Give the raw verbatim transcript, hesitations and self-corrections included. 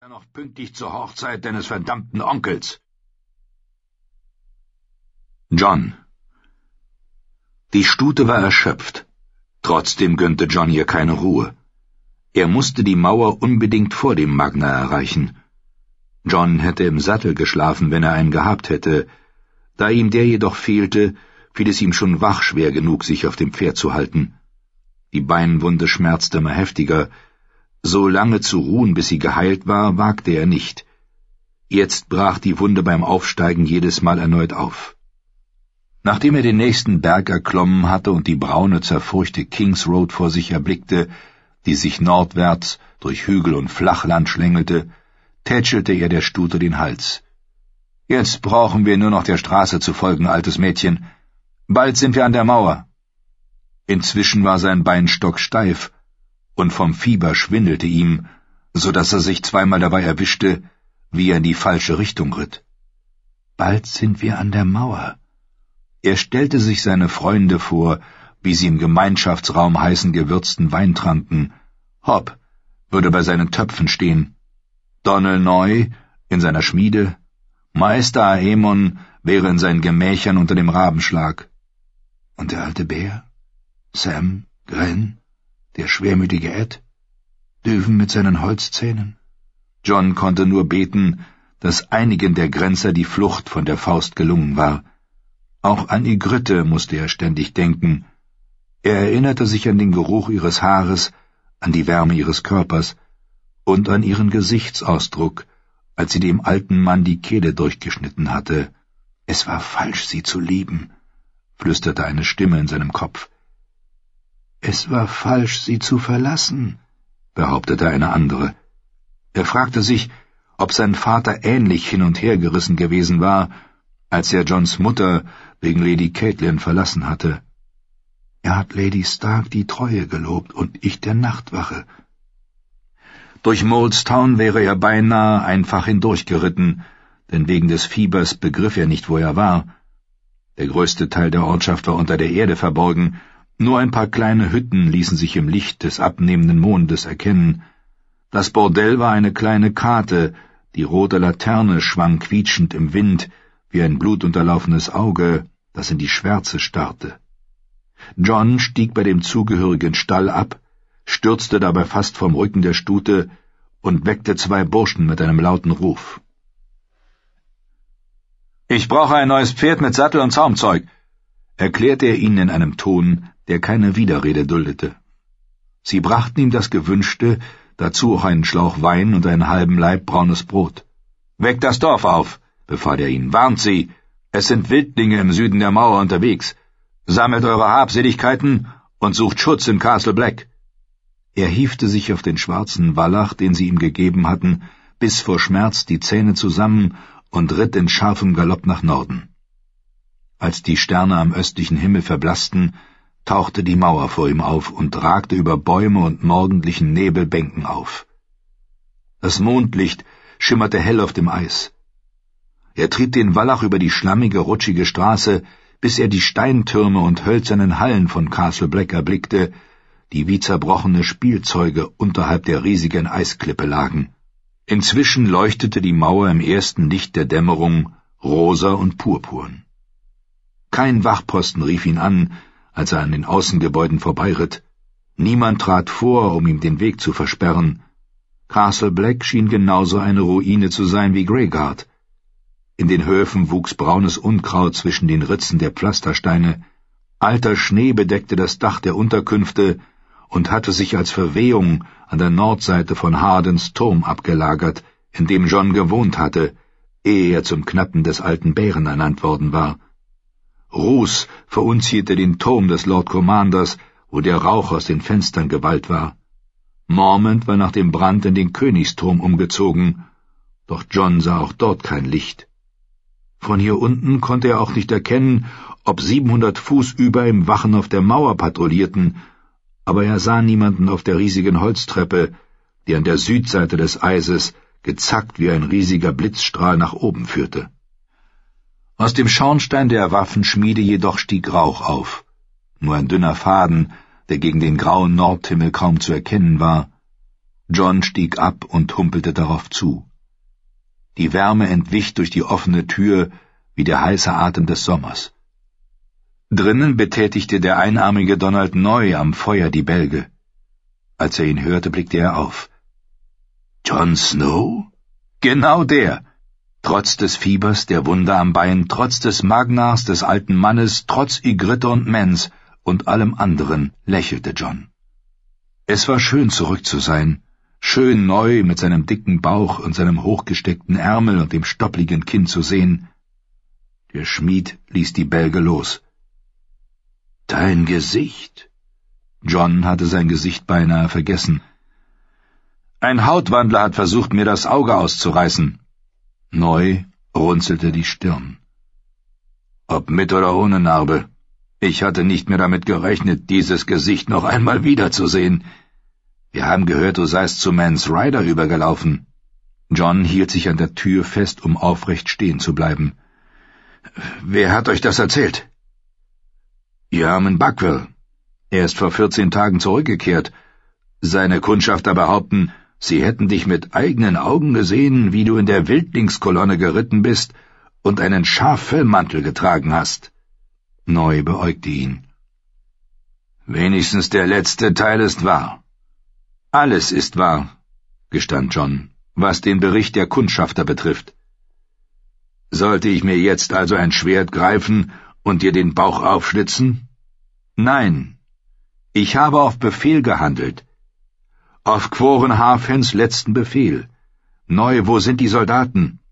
Noch pünktlich zur Hochzeit deines verdammten Onkels. John. Die Stute war erschöpft. Trotzdem gönnte John ihr keine Ruhe. Er musste die Mauer unbedingt vor dem Magna erreichen. John hätte im Sattel geschlafen, wenn er einen gehabt hätte. Da ihm der jedoch fehlte, fiel es ihm schon wach schwer genug, sich auf dem Pferd zu halten. Die Beinwunde schmerzte immer heftiger. So lange zu ruhen, bis sie geheilt war, wagte er nicht. Jetzt brach die Wunde beim Aufsteigen jedes Mal erneut auf. Nachdem er den nächsten Berg erklommen hatte und die braune, zerfurchte Kings Road vor sich erblickte, die sich nordwärts durch Hügel und Flachland schlängelte, tätschelte er der Stute den Hals. »Jetzt brauchen wir nur noch der Straße zu folgen, altes Mädchen. Bald sind wir an der Mauer.« Inzwischen war sein Bein stocksteif, und vom Fieber schwindelte ihm, so dass er sich zweimal dabei erwischte, wie er in die falsche Richtung ritt. Bald sind wir an der Mauer. Er stellte sich seine Freunde vor, wie sie im Gemeinschaftsraum heißen gewürzten Wein tranken. Hobb würde bei seinen Töpfen stehen, Donal Noy in seiner Schmiede, Meister Aemon wäre in seinen Gemächern unter dem Rabenschlag. Und der alte Bär? Sam, Gren? Der schwermütige Ed? Döven mit seinen Holzzähnen? John konnte nur beten, dass einigen der Grenzer die Flucht von der Faust gelungen war. Auch an Ygritte musste er ständig denken. Er erinnerte sich an den Geruch ihres Haares, an die Wärme ihres Körpers und an ihren Gesichtsausdruck, als sie dem alten Mann die Kehle durchgeschnitten hatte. Es war falsch, sie zu lieben, flüsterte eine Stimme in seinem Kopf. »Es war falsch, sie zu verlassen«, behauptete eine andere. Er fragte sich, ob sein Vater ähnlich hin und her gerissen gewesen war, als er Johns Mutter wegen Lady Catelyn verlassen hatte. Er hat Lady Stark die Treue gelobt und ich der Nachtwache. Durch Molestown wäre er beinahe einfach hindurchgeritten, denn wegen des Fiebers begriff er nicht, wo er war. Der größte Teil der Ortschaft war unter der Erde verborgen. Nur ein paar kleine Hütten ließen sich im Licht des abnehmenden Mondes erkennen. Das Bordell war eine kleine Kate, die rote Laterne schwang quietschend im Wind, wie ein blutunterlaufenes Auge, das in die Schwärze starrte. John stieg bei dem zugehörigen Stall ab, stürzte dabei fast vom Rücken der Stute und weckte zwei Burschen mit einem lauten Ruf. »Ich brauche ein neues Pferd mit Sattel und Zaumzeug«, erklärte er ihnen in einem Ton, der keine Widerrede duldete. Sie brachten ihm das Gewünschte, dazu auch einen Schlauch Wein und einen halben Laib braunes Brot. »Weckt das Dorf auf«, befahl er ihnen, »warnt sie, es sind Wildlinge im Süden der Mauer unterwegs. Sammelt eure Habseligkeiten und sucht Schutz in Castle Black.« Er hiefte sich auf den schwarzen Wallach, den sie ihm gegeben hatten, biss vor Schmerz die Zähne zusammen und ritt in scharfem Galopp nach Norden. Als die Sterne am östlichen Himmel verblassten, tauchte die Mauer vor ihm auf und ragte über Bäume und morgendlichen Nebelbänken auf. Das Mondlicht schimmerte hell auf dem Eis. Er trieb den Wallach über die schlammige, rutschige Straße, bis er die Steintürme und hölzernen Hallen von Castle Black erblickte, die wie zerbrochene Spielzeuge unterhalb der riesigen Eisklippe lagen. Inzwischen leuchtete die Mauer im ersten Licht der Dämmerung rosa und purpurn. Kein Wachposten rief ihn an, als er an den Außengebäuden vorbeiritt. Niemand trat vor, um ihm den Weg zu versperren. Castle Black schien genauso eine Ruine zu sein wie Greyguard. In den Höfen wuchs braunes Unkraut zwischen den Ritzen der Pflastersteine. Alter Schnee bedeckte das Dach der Unterkünfte und hatte sich als Verwehung an der Nordseite von Hardens Turm abgelagert, in dem John gewohnt hatte, ehe er zum Knappen des alten Bären ernannt worden war. Ruß verunzierte den Turm des Lord Commanders, wo der Rauch aus den Fenstern gewallt war. Mormont war nach dem Brand in den Königsturm umgezogen, doch John sah auch dort kein Licht. Von hier unten konnte er auch nicht erkennen, ob siebenhundert Fuß über ihm Wachen auf der Mauer patrouillierten, aber er sah niemanden auf der riesigen Holztreppe, die an der Südseite des Eises gezackt wie ein riesiger Blitzstrahl nach oben führte. Aus dem Schornstein der Waffenschmiede jedoch stieg Rauch auf, nur ein dünner Faden, der gegen den grauen Nordhimmel kaum zu erkennen war. John stieg ab und humpelte darauf zu. Die Wärme entwich durch die offene Tür wie der heiße Atem des Sommers. Drinnen betätigte der einarmige Donald neu am Feuer die Bälge. Als er ihn hörte, blickte er auf. »Jon Snow?« »Genau der!« Trotz des Fiebers, der Wunde am Bein, trotz des Magnars, des alten Mannes, trotz Ygritte und Mens und allem anderen lächelte John. Es war schön, zurück zu sein, schön neu mit seinem dicken Bauch und seinem hochgesteckten Ärmel und dem stoppligen Kinn zu sehen. Der Schmied ließ die Bälge los. »Dein Gesicht?« John hatte sein Gesicht beinahe vergessen. »Ein Hautwandler hat versucht, mir das Auge auszureißen.« Neu runzelte die Stirn. »Ob mit oder ohne Narbe? Ich hatte nicht mehr damit gerechnet, dieses Gesicht noch einmal wiederzusehen. Wir haben gehört, du seist zu Mans Rider übergelaufen.« John hielt sich an der Tür fest, um aufrecht stehen zu bleiben. »Wer hat euch das erzählt?« »Jarman Buckwill. Er ist vor vierzehn Tagen zurückgekehrt. Seine Kundschafter behaupten, sie hätten dich mit eigenen Augen gesehen, wie du in der Wildlingskolonne geritten bist und einen Schaffellmantel getragen hast.« Neu beäugte ihn. »Wenigstens der letzte Teil ist wahr.« »Alles ist wahr«, gestand John, »was den Bericht der Kundschafter betrifft.« »Sollte ich mir jetzt also ein Schwert greifen und dir den Bauch aufschlitzen?« »Nein, ich habe auf Befehl gehandelt. Auf Qhoren Halfhens letzten Befehl. Neu, wo sind die Soldaten?«